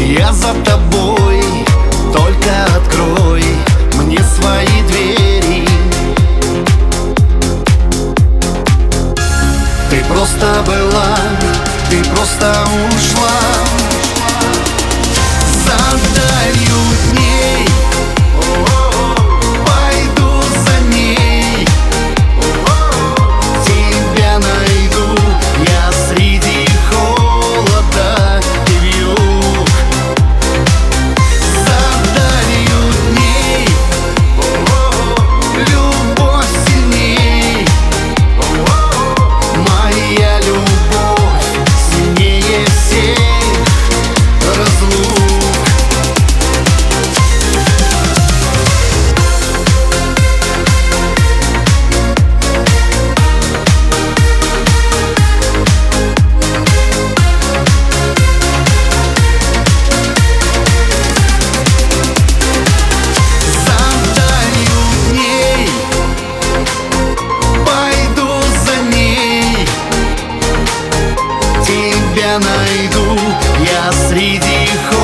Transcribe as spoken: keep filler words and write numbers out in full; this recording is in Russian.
Я за тобой, только открой мне свои двери. Ты просто была, ты просто ушла за далью дней. Пойду за ней, тебя найду я среди холода и вьюг. За далью дней любовь сильней, моя любовь сильнее всех разлук. Найду я среди холода